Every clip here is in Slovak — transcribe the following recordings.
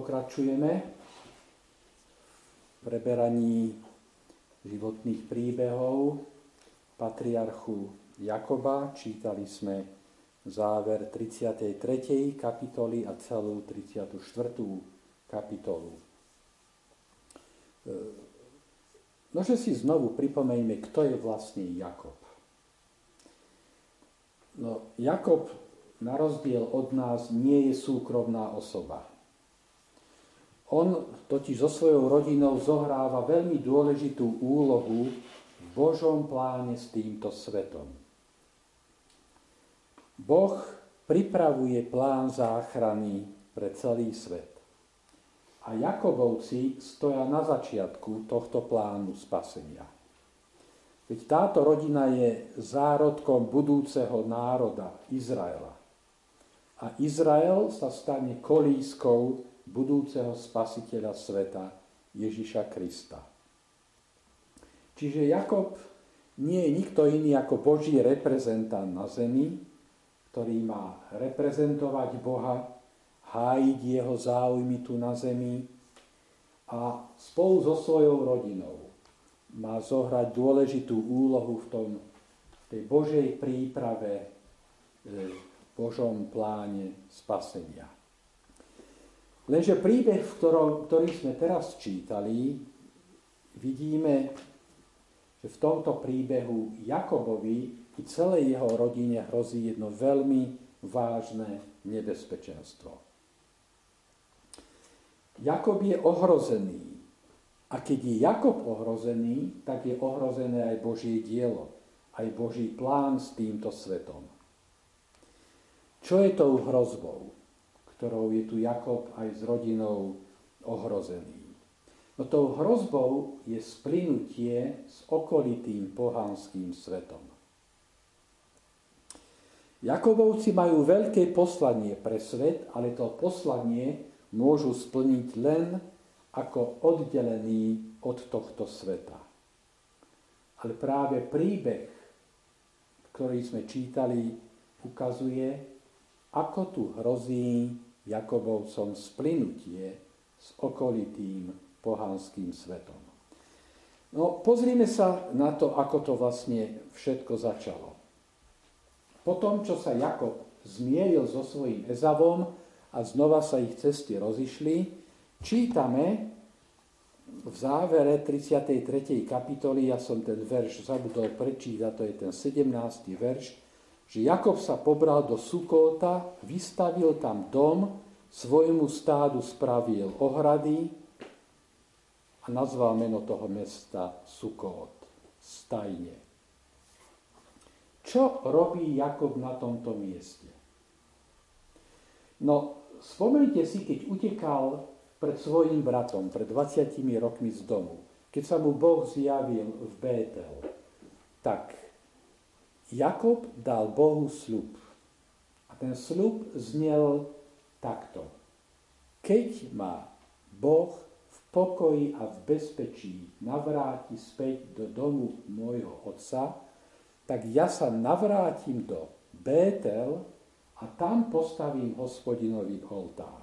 pokračujeme v preberaní životných príbehov patriarchu Jakoba. Čítali sme záver 33. kapitoly a celú 34. kapitolu. Nože si znovu pripomeňme, kto je vlastne Jakob. No, Jakob, na rozdiel od nás, nie je súkromná osoba. On totiž so svojou rodinou zohráva veľmi dôležitú úlohu v Božom pláne s týmto svetom. Boh pripravuje plán záchrany pre celý svet. A Jakobovci stoja na začiatku tohto plánu spasenia. Veď táto rodina je zárodkom budúceho národa Izraela. A Izrael sa stane kolískou budúceho spasiteľa sveta Ježiša Krista. Čiže Jakob nie je nikto iný ako Boží reprezentant na zemi, ktorý má reprezentovať Boha, hájiť jeho záujmy tu na zemi a spolu so svojou rodinou má zohrať dôležitú úlohu v tej Božej príprave, v Božom pláne spasenia. Lenže príbeh, ktorý sme teraz čítali, vidíme, že v tomto príbehu Jakobovi i celej jeho rodine hrozí jedno veľmi vážne nebezpečenstvo. Jakob je ohrozený. A keď je Jakob ohrozený, tak je ohrozené aj Božie dielo, aj Boží plán s týmto svetom. Čo je tou hrozbou, ktorou je tu Jakob aj s rodinou ohrozený? No tou hrozbou je splynutie s okolitým pohanským svetom. Jakobovci majú veľké poslanie pre svet, ale to poslanie môžu splniť len ako oddelení od tohto sveta. Ale práve príbeh, ktorý sme čítali, ukazuje, ako tu hrozí Jakobovcom splynutie s okolitým pohanským svetom. No, pozrime sa na to, ako to vlastne všetko začalo. Po tom, čo sa Jakob zmieril so svojím Ezavom a znova sa ich cesty rozišli, čítame v závere 33. kapitoly, ja som ten verš zabudol prečítať, to je ten 17. verš, že Jakob sa pobral do Sukóta, vystavil tam dom, svojmu stádu spravil ohrady a nazval meno toho mesta Sukót, stajne. Čo robí Jakob na tomto mieste? No, spomeňte si, keď utekal pred svojím bratom, pred 20 rokmi z domu, keď sa mu Boh zjavil v Bétel, tak Jakob dal Bohu sľub. A ten sľub znel takto. Keď ma Boh v pokoji a v bezpečí navráti späť do domu môjho otca, tak ja sa navrátim do Bétel a tam postavím Hospodinovi oltár.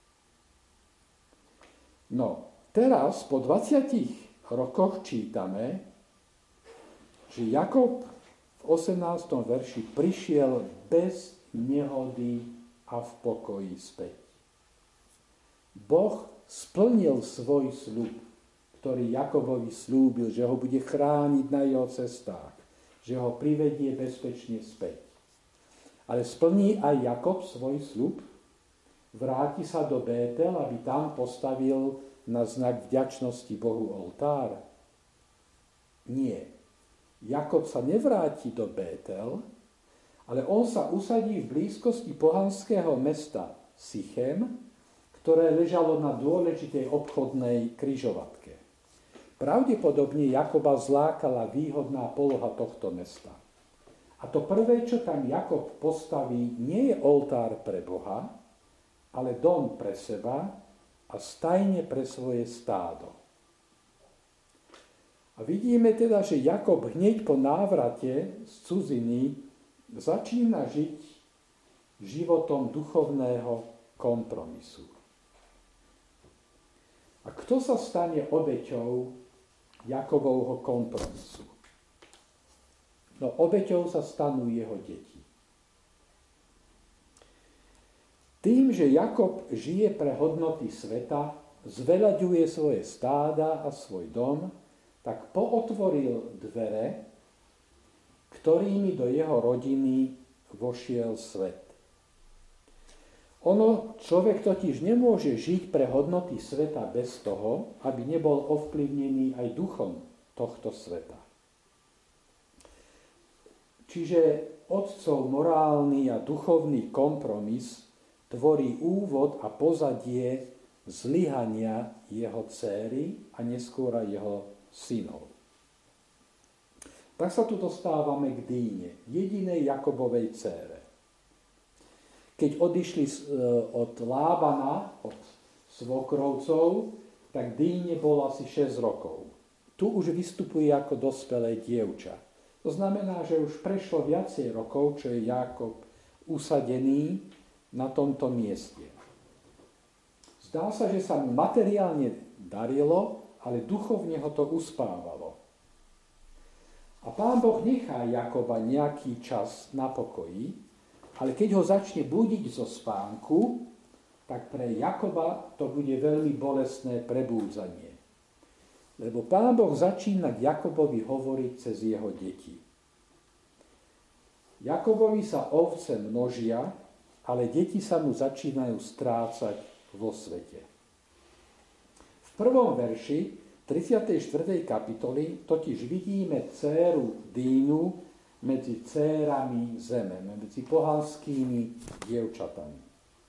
No, teraz po 20 rokoch čítame, že Jakob v 18. verši prišiel bez nehody a v pokoji späť. Boh splnil svoj sľub, ktorý Jakobovi slúbil, že ho bude chrániť na jeho cestách, že ho privedie bezpečne späť. Ale splní aj Jakob svoj sľub, vráti sa do Bétel, aby tam postavil na znak vďačnosti Bohu oltár? Nie. Jakob sa nevráti do Bétel, ale on sa usadí v blízkosti pohanského mesta Sichem, ktoré ležalo na dôležitej obchodnej križovatke. Pravdepodobne Jakoba zlákala výhodná poloha tohto mesta. A to prvé, čo tam Jakob postaví, nie je oltár pre Boha, ale dom pre seba a stajne pre svoje stádo. A vidíme teda, že Jakob hneď po návrate z cudziny začína žiť životom duchovného kompromisu. A kto sa stane obeťou Jakobovho kompromisu? No obeťou sa stanú jeho deti. Tým, že Jakob žije pre hodnoty sveta, zveľaďuje svoje stáda a svoj dom, tak pootvoril dvere, ktorými do jeho rodiny vošiel svet. Človek totiž nemôže žiť pre hodnoty sveta bez toho, aby nebol ovplyvnený aj duchom tohto sveta. Čiže otcov morálny a duchovný kompromis tvorí úvod a pozadie zlyhania jeho dcéry a neskôr aj jeho synov. Tak sa tu dostávame k Díne, jedinej Jakobovej dcére. Keď odišli od Lábana, od svokrovcov, tak Díne bolo asi 6 rokov. Tu už vystupuje ako dospelé dievča. To znamená, že už prešlo viacej rokov, čo je Jakob usadený na tomto mieste. Zdá sa, že sa mu materiálne darilo, ale duchovne ho to uspávalo. A Pán Boh nechá Jakoba nejaký čas na pokoji, ale keď ho začne budiť zo spánku, tak pre Jakoba to bude veľmi bolestné prebúdzanie. Lebo Pán Boh začína k Jakobovi hovoriť cez jeho deti. Jakobovi sa ovce množia, ale deti sa mu začínajú strácať vo svete. V prvom verši 34. kapitoly totiž vidíme dcéru Dínu medzi dcérami zeme, medzi pohanskými dievčatami.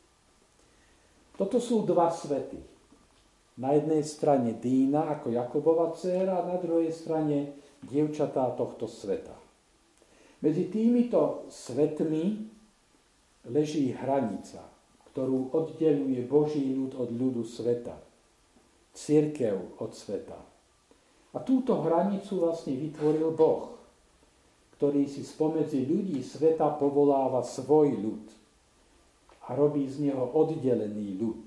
Toto sú dva svety. Na jednej strane Dína ako Jakobova dcéra a na druhej strane dievčatá tohto sveta. Medzi týmito svetmi leží hranica, ktorú oddeľuje Boží ľud od ľudu sveta. Cirkev od sveta. A túto hranicu vlastne vytvoril Boh, ktorý si spomedzi ľudí sveta povoláva svoj ľud a robí z neho oddelený ľud.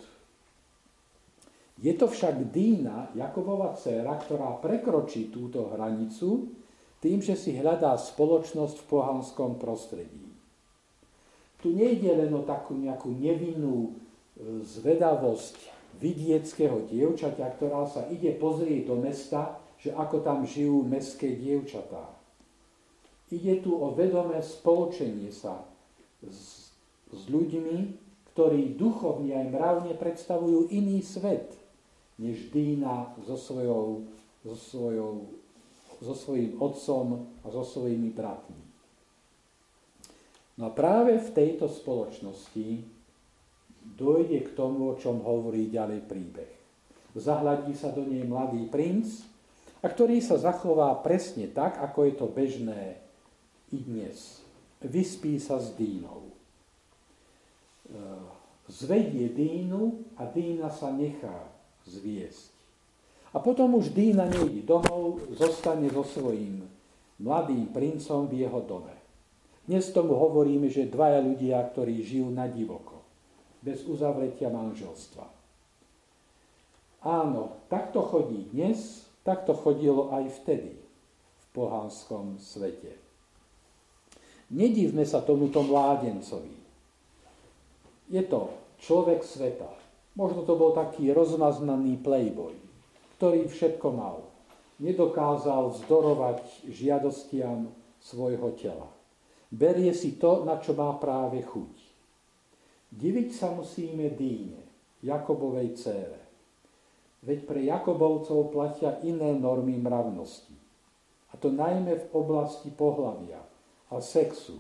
Je to však Dína, Jakobova dcéra, ktorá prekročí túto hranicu tým, že si hľadá spoločnosť v pohanskom prostredí. Tu nejde len o takú nejakú nevinnú zvedavosť vidieckého dievčaťa, ktorá sa ide pozrieť do mesta, že ako tam žijú mestské dievčatá. Ide tu o vedomé spoločenie sa s ľuďmi, ktorí duchovne aj mravne predstavujú iný svet, než Dína so svojím otcom a so svojimi bratmi. No a práve v tejto spoločnosti dojde k tomu, o čom hovorí ďalej príbeh. Zahľadí sa do nej mladý princ, a ktorý sa zachová presne tak, ako je to bežné i dnes. Vyspí sa s Dínou. Zvedie Dínu a Dína sa nechá zviesť. A potom už Dína nejde domov, zostane so svojím mladým princom v jeho dome. Dnes tomu hovoríme, že dvaja ľudia, ktorí žijú na divoko, bez uzavretia manželstva. Áno, takto chodí dnes, takto chodilo aj vtedy v pohanskom svete. Nedívme sa tomuto mládencovi. Je to človek sveta. Možno to bol taký rozmaznaný playboy, ktorý všetko mal. Nedokázal vzdorovať žiadostiam svojho tela. Berie si to, na čo má práve chuť. Diviť sa musíme Díne, Jakobovej dcére. Veď pre Jakobovcov platia iné normy mravnosti. A to najmä v oblasti pohlavia a sexu.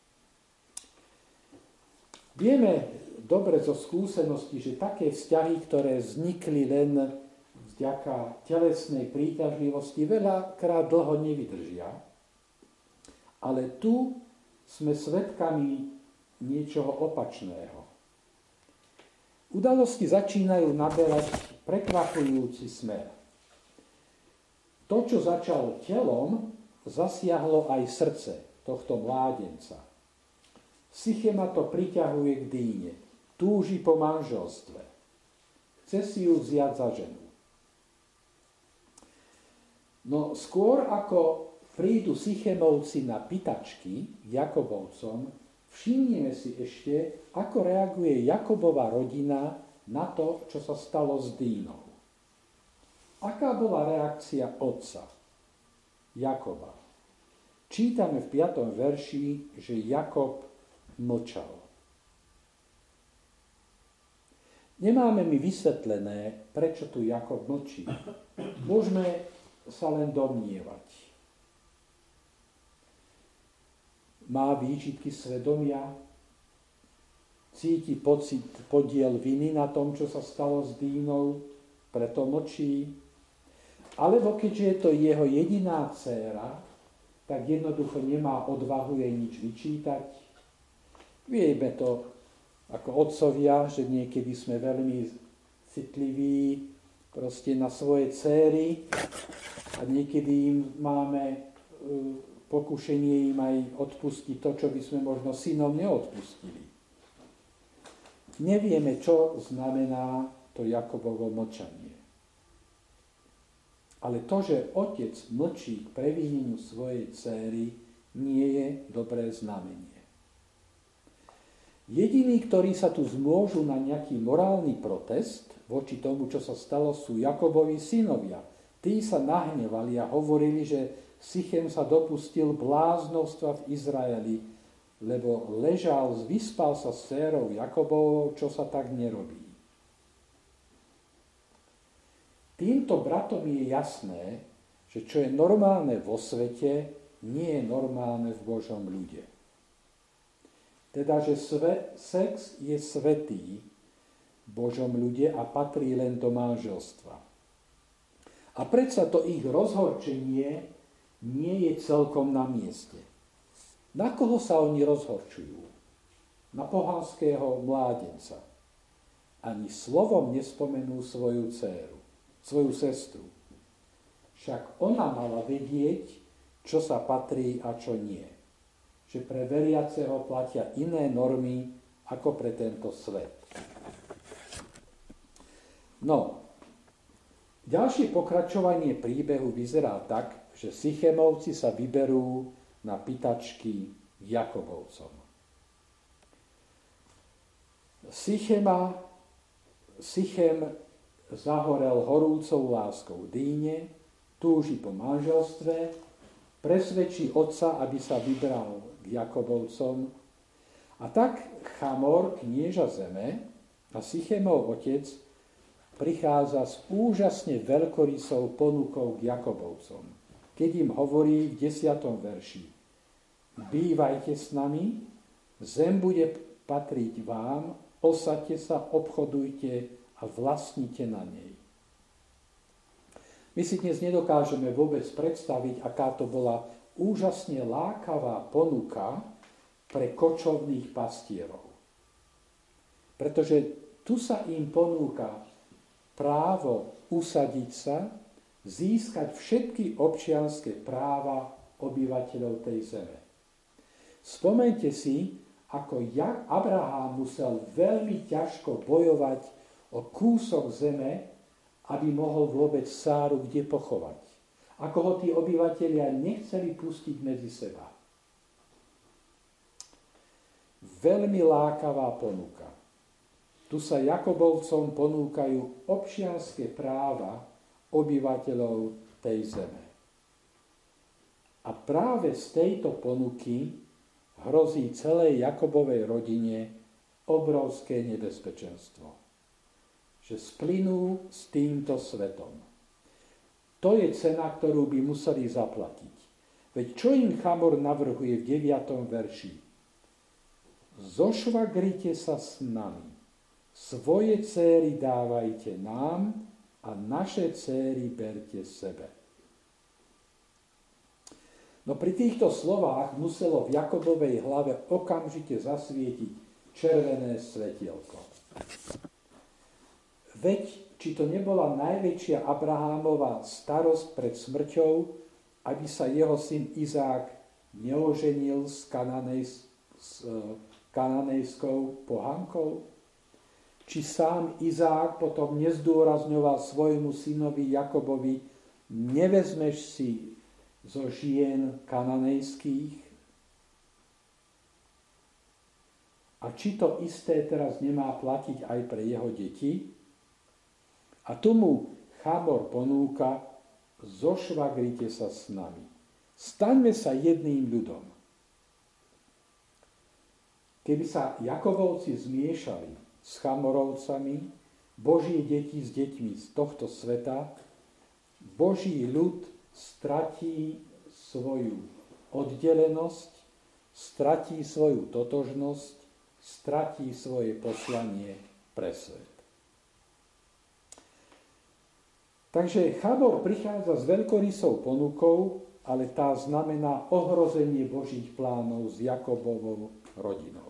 Vieme dobre zo skúsenosti, že také vzťahy, ktoré vznikli len vďaka telesnej príťažlivosti, veľakrát dlho nevydržia. Ale tu sme svedkami niečoho opačného. Udalosti začínajú naberať prekvapujúci smer. To, čo začalo telom, zasiahlo aj srdce tohto mládenca. Psyche ma to priťahuje k Díne. Túži po manželstve. Chce si ju vziať za ženu. No skôr ako prídu Sychemovci na pýtačky Jakobovcom, všimnime si ešte, ako reaguje Jakobova rodina na to, čo sa stalo s Dínou. Aká bola reakcia otca Jakoba? Čítame v 5. verši, že Jakob mlčal. Nemáme mi vysvetlené, prečo tu Jakob mlčí. Môžeme sa len domnievať. Má výčitky svedomia, cíti podiel viny na tom, čo sa stalo s Dínou, preto mlčí. Alebo keďže je to jeho jediná dcéra, tak jednoducho nemá odvahu jej nič vyčítať. Vieme to ako otcovia, že niekedy sme veľmi citliví proste na svoje céry a niekedy im máme pokušenie im aj odpustiť to, čo by sme možno synom neodpustili. Nevieme, čo znamená to Jakobovo mlčanie. Ale to, že otec mlčí k previneniu svojej céry, nie je dobré znamenie. Jediní, ktorí sa tu zmôžu na nejaký morálny protest voči tomu, čo sa stalo, sú Jakobovi synovia. Tí sa nahnevali a hovorili, že Sychem sa dopustil bláznostva v Izraeli, lebo vyspal sa s dcérou Jakobovou, čo sa tak nerobí. Týmto bratom je jasné, že čo je normálne vo svete, nie je normálne v Božom ľude. Teda, že sex je svätý v Božom ľude a patrí len do manželstva. A predsa to ich rozhorčenie nie je celkom na mieste. Na koho sa oni rozhorčujú? Na pohanského mládenca. Ani slovom nespomenú svoju dcéru, svoju sestru. Však ona mala vedieť, čo sa patrí a čo nie. Že pre veriaceho platia iné normy ako pre tento svet. No, ďalšie pokračovanie príbehu vyzerá tak, že Sychemovci sa vyberú na pýtačky Jakobovcom. Sychem zahorel horúcou láskou Díne, túži po manželstve, presvedčí otca, aby sa vybral k Jakobovcom. A tak Chamor, knieža zeme, a Sychemov otec prichádza s úžasne veľkorysou ponukou k Jakobovcom, keď im hovorí v 10. verši: Bývajte s nami, zem bude patriť vám, osaďte sa, obchodujte a vlastnite na nej. My si dnes nedokážeme vôbec predstaviť, aká to bola úžasne lákavá ponuka pre kočovných pastierov. Pretože tu sa im ponúka právo usadiť sa, získať všetky občianske práva obyvateľov tej zeme. Spomeňte si, ako Abraham musel veľmi ťažko bojovať o kúsok zeme, aby mohol vôbec Sáru kde pochovať. Ako ho tí obyvatelia nechceli pustiť medzi seba. Veľmi lákavá ponuka. Tu sa Jakobovcom ponúkajú občianske práva obyvateľov tej zeme. A práve z tejto ponuky hrozí celej Jakobovej rodine obrovské nebezpečenstvo. Že splynú s týmto svetom. To je cena, ktorú by museli zaplatiť. Veď čo im Chamor navrhuje v 9. verši? Zošvagrite sa s nami, svoje céry dávajte nám a naše céry berte sebe. No pri týchto slovách muselo v Jakobovej hlave okamžite zasvietiť červené svetielko. Veď, či to nebola najväčšia Abrahámova starosť pred smrťou, aby sa jeho syn Izák neoženil s kananejskou pohankou? Či sám Izák potom nezdôrazňoval svojmu synovi Jakobovi, nevezmeš si zo žien kananejských. A či to isté teraz nemá platiť aj pre jeho deti? A tu mu Chábor ponúka, zošvagrite sa s nami. Staňme sa jedným ľudom. Keby sa Jakobovci zmiešali s Chámorovcami, Božie deti s deťmi z tohto sveta, Boží ľud stratí svoju oddelenosť, stratí svoju totožnosť, stratí svoje poslanie pre svet. Takže Chábor prichádza s veľkorysou ponukou, ale tá znamená ohrozenie Božích plánov s Jakobovou rodinou.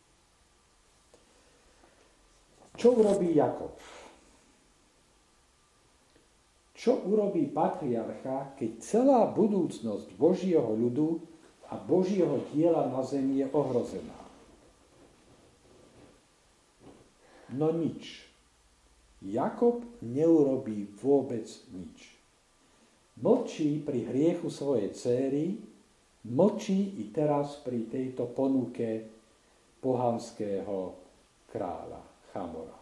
Čo urobí Jakob? Čo urobí patriarcha, keď celá budúcnosť Božieho ľudu a Božieho diela na zemi je ohrozená? No nič. Jakob neurobí vôbec nič. Mlčí pri hriechu svojej céry, mlčí i teraz pri tejto ponuke pohanského kráľa Chámora.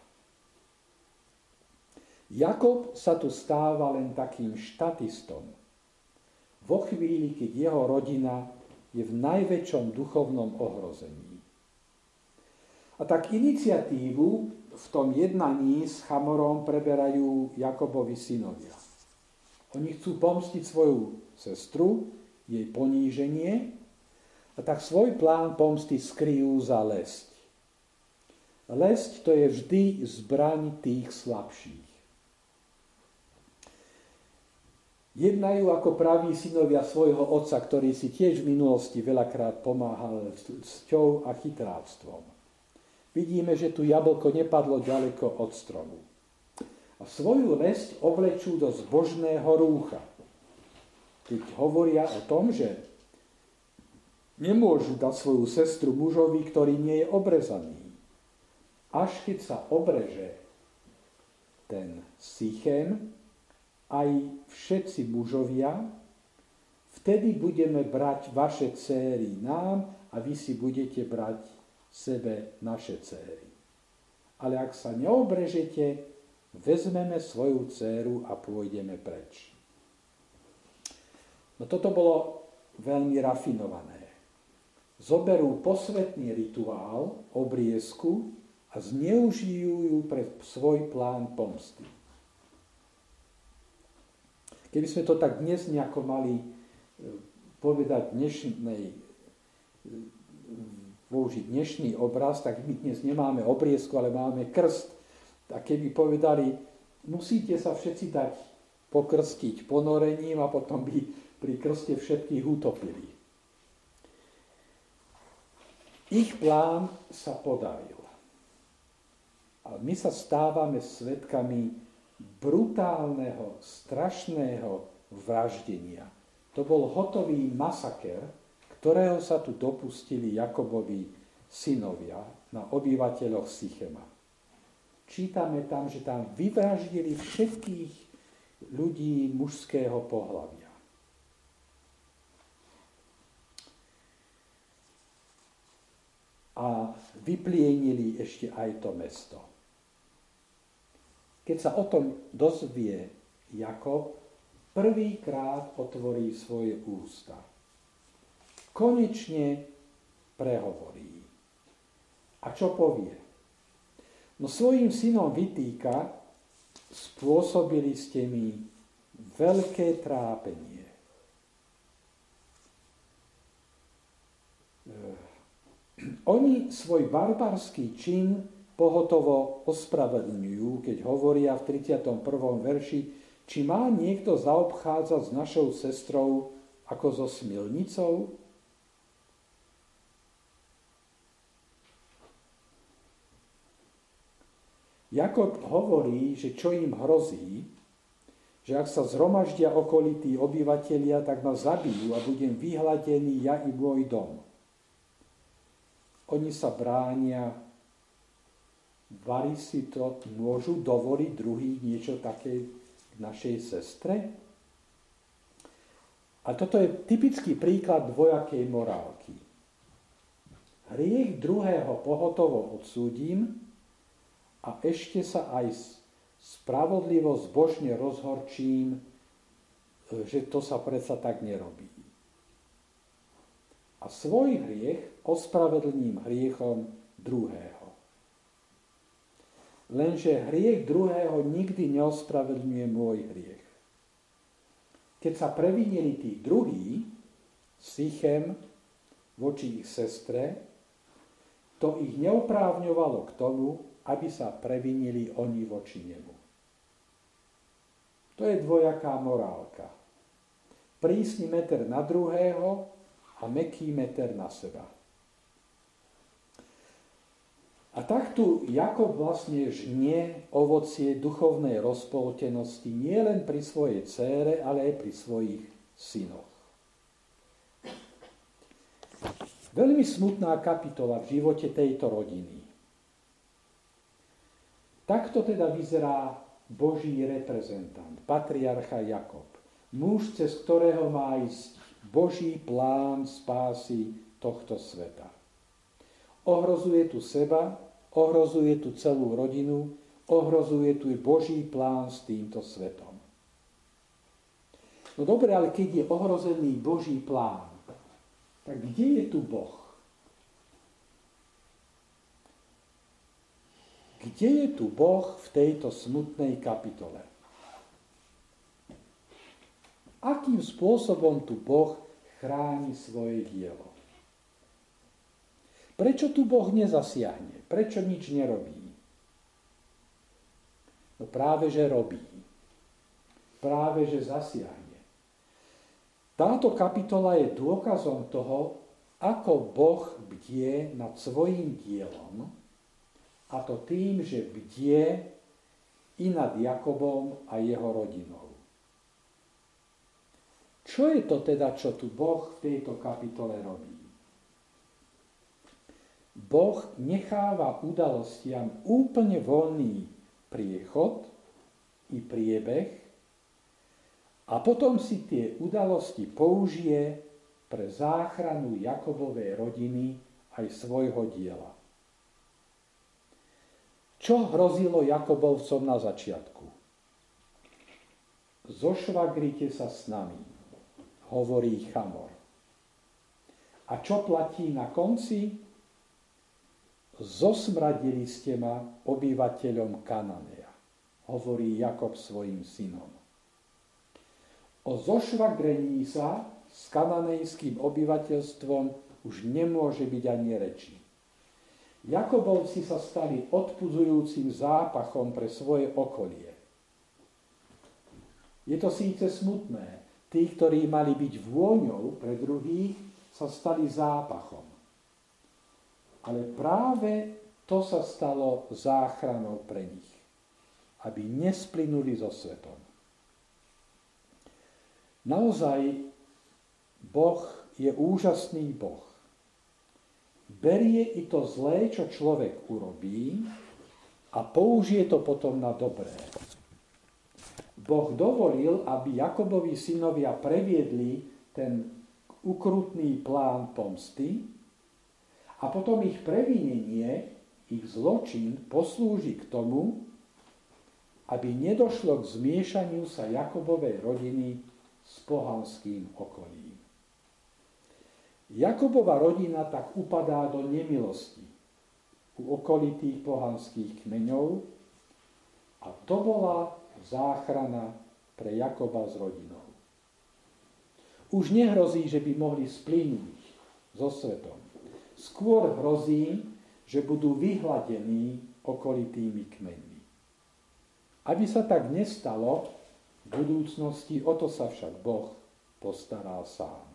Jakob sa tu stáva len takým štatistom. Vo chvíli, keď jeho rodina je v najväčšom duchovnom ohrození. A tak iniciatívu v tom jednaní s Chámorom preberajú Jakobovi synovia. Oni chcú pomstiť svoju sestru, jej poníženie, a tak svoj plán pomsty skryjú za lesť. Lesť to je vždy zbraň tých slabších. Jednajú ako praví synovia svojho otca, ktorý si tiež v minulosti veľakrát pomáhal cťou a chytráctvom. Vidíme, že tu jablko nepadlo ďaleko od stromu. A svoju lesť oblečú do zbožného rúcha. Keď hovoria o tom, že nemôžu dať svoju sestru mužovi, ktorý nie je obrezaný. Až keď sa obreže ten Sychem, aj všetci mužovia, vtedy budeme brať vaše céry nám a vy si budete brať sebe naše céry. Ale ak sa neobrežete, vezmeme svoju dcéru a pôjdeme preč. No toto bolo veľmi rafinované. Zoberú posvätný rituál, obriezku a zneužijú ju pre svoj plán pomsty. Keby sme to tak dnes nejako mali povedať použiť dnešný obraz, tak my dnes nemáme obriezku, ale máme krst. A keby povedali, musíte sa všetci dať pokrstiť ponorením a potom by pri krste všetkých utopili. Ich plán sa podaril. A my sa stávame svedkami brutálneho, strašného vraždenia. To bol hotový masaker, ktorého sa tu dopustili Jakobovi synovia na obyvateľoch Sychema. Čítame tam, že tam vyvraždili všetkých ľudí mužského pohlavia. A vyplienili ešte aj to mesto. Keď sa o tom dozvie Jakob, prvýkrát otvorí svoje ústa. Konečne prehovorí. A čo povie? No svojim synom vytýka, spôsobili ste mi veľké trápenie. Oni svoj barbarský čin pohotovo ospravedlňujú, keď hovoria v 31. verši, či má niekto zaobchádzať s našou sestrou ako so smilnicou? Jakob hovorí, že čo im hrozí, že ak sa zhromaždia okolití obyvatelia, tak ma zabijú a budem vyhladený ja i môj dom. Oni sa bránia, vari si to môžu dovoliť druhý niečo také k našej sestre? A toto je typický príklad dvojakej morálky. Hriech druhého pohotovo odsúdim a ešte sa aj spravodlivo zbožne rozhorčím, že to sa predsa tak nerobí. A svoj hriech ospravedlním hriechom druhého. Lenže hriech druhého nikdy neospravedlňuje môj hriech. Keď sa previnili tí druhí, Sychem voči ich sestre, to ich neoprávňovalo k tomu, aby sa previnili oni voči nemu. To je dvojaká morálka. Prísny meter na druhého a mäkký meter na seba. A tak tu Jakob vlastne žnie ovocie duchovnej rozpoltenosti nielen pri svojej dcére, ale aj pri svojich synoch. Veľmi smutná kapitola v živote tejto rodiny. Takto teda vyzerá Boží reprezentant, patriarcha Jakob. Muž, cez ktorého má ísť Boží plán spásy tohto sveta. Ohrozuje tu seba, ohrozuje tu celú rodinu, ohrozuje tu i Boží plán s týmto svetom. No dobre, ale keď je ohrozený Boží plán, tak kde je tu Boh? Kde je tu Boh v tejto smutnej kapitole? Akým spôsobom tu Boh chráni svoje dielo? Prečo tu Boh nezasiahne? Prečo nič nerobí? No práve, že robí. Práve, že zasiahne. Táto kapitola je dôkazom toho, ako Boh bdie nad svojím dielom, a to tým, že bdie i nad Jakobom a jeho rodinou. Čo je to teda, čo tu Boh v tejto kapitole robí? Boh necháva udalostiam úplne voľný priechod i priebeh a potom si tie udalosti použije pre záchranu Jakobovej rodiny aj svojho diela. Čo hrozilo Jakobovcom na začiatku? Zošvagrite sa s nami, hovorí Chamor. A čo platí na konci? Zosmradili ste ma obyvateľom Kananea, hovorí Jakob svojim synom. O zošvagrení sa s kananejským obyvateľstvom už nemôže byť ani reči. Jakobovci sa stali odpudzujúcim zápachom pre svoje okolie. Je to síce smutné, tí, ktorí mali byť vôňou pre druhých, sa stali zápachom. Ale práve to sa stalo záchranou pre nich, aby nesplynuli so svetom. Naozaj, Boh je úžasný Boh. Berie i to zlé, čo človek urobí, a použije to potom na dobré. Boh dovolil, aby Jakobovi synovia previedli ten ukrutný plán pomsty a potom ich previnenie, ich zločin poslúži k tomu, aby nedošlo k zmiešaniu sa Jakobovej rodiny s pohanským okolím. Jakobova rodina tak upadá do nemilosti u okolitých pohanských kmeňov a to bola záchrana pre Jakoba s rodinou. Už nehrozí, že by mohli splynúť so svetom. Skôr hrozí, že budú vyhladení okolitými kmeňmi. Aby sa tak nestalo, v budúcnosti o to sa však Boh postaral sám.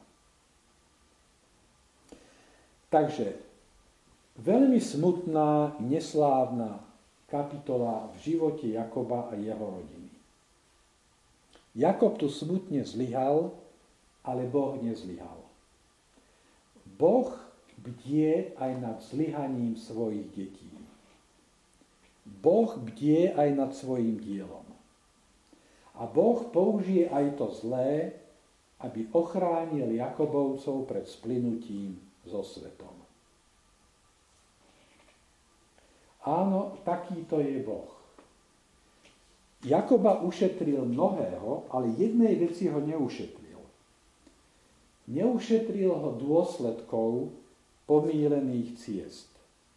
Takže veľmi smutná, neslávna kapitola v živote Jakoba a jeho rodiny. Jakob tu smutne zlyhal, ale Boh nezlyhal. Boh bdie aj nad zlyhaním svojich detí. Boh bdie aj nad svojím dielom. A Boh použije aj to zlé, aby ochránil Jakobovcov pred splynutím so svetom. Áno, takýto je Boh. Jakoba ušetril mnohého, ale jednej veci ho neušetril. Neušetril ho dôsledkov pomýlených ciest.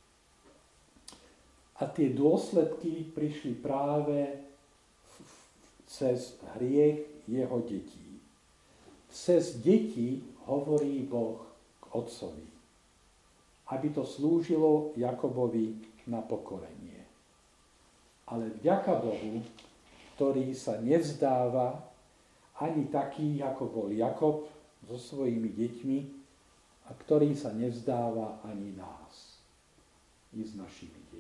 A tie dôsledky prišli práve cez hriech jeho detí. Cez deti hovorí Boh k otcovi, aby to slúžilo Jakobovi na pokorenie. Ale vďaka Bohu, ktorý sa nevzdáva ani taký, ako bol Jakob so svojimi deťmi, a ktorý sa nevzdáva ani nás i s našimi deťmi.